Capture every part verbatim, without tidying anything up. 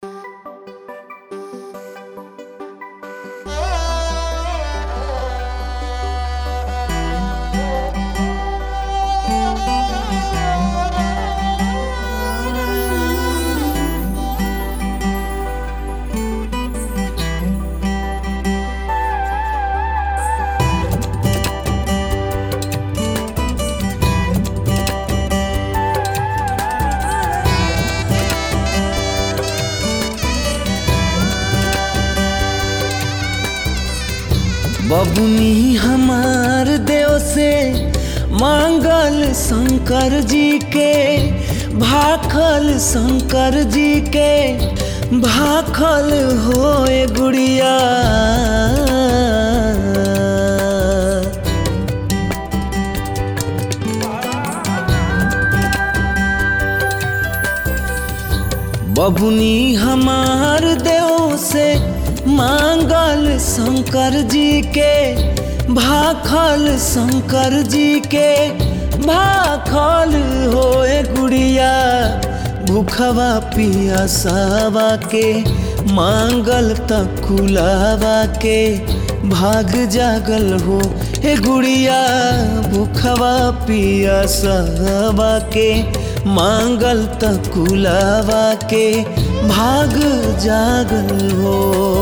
बबुनी हमार देव से मांगल शंकर जी के, भाखल शंकर जी के भाखल होए गुड़िया। बबुनी हमार देव से मांगल शंकर जी के, भाखल शंकर जी के भाखल होए गुड़िया। भूखवा पियासावा के मांगल तक कुलावा के, भाग जागल हो हे गुड़िया। भूखवा पियासावा के मांगल तक कुलावा के, भाग जागल हो।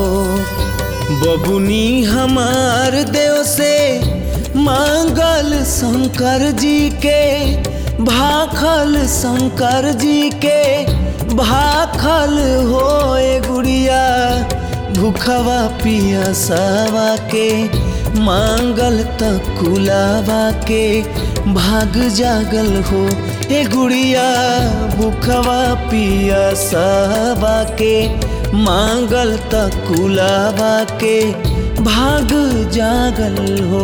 बबुनी हमार देव से मांगल शंकर जी के, भाखल शंकर जी के भाखल होए गुड़िया। भूखवा पियासावा के मांगल तक कुलावा के, भाग जागल हो हे गुड़िया। भूखवा पियासावा के मांगल तक कुलावा के, भाग जागल हो।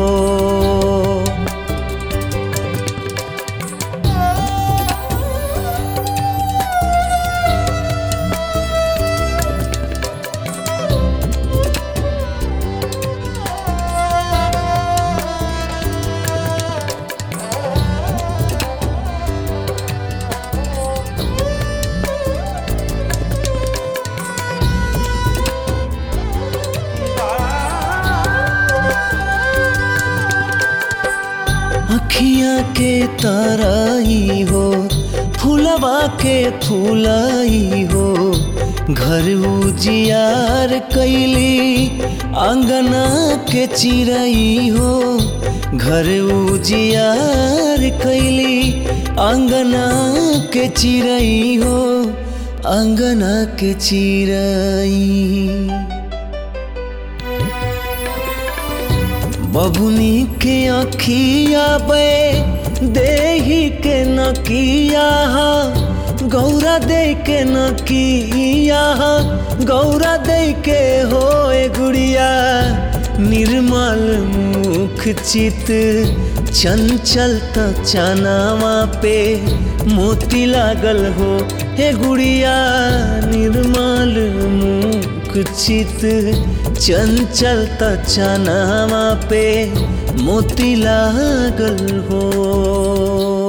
अखियाँ के तरई हो, फूलवा के फूलई हो, घर उजियार कैली अंगना के चिरई हो। घर उजियार कैली अंगना के चिरई हो, अंगना के चिरई। बबुनी के अखिया बे देही के नकिया, गौरा दे के नकिया, गौरा दे के होए गुड़िया। निर्मल मुख चित चंचल त चनावा पे मोती लागल हो हे गुड़िया। निर्मल मुख चित चंचल त चनावा पे मोती लागल हो।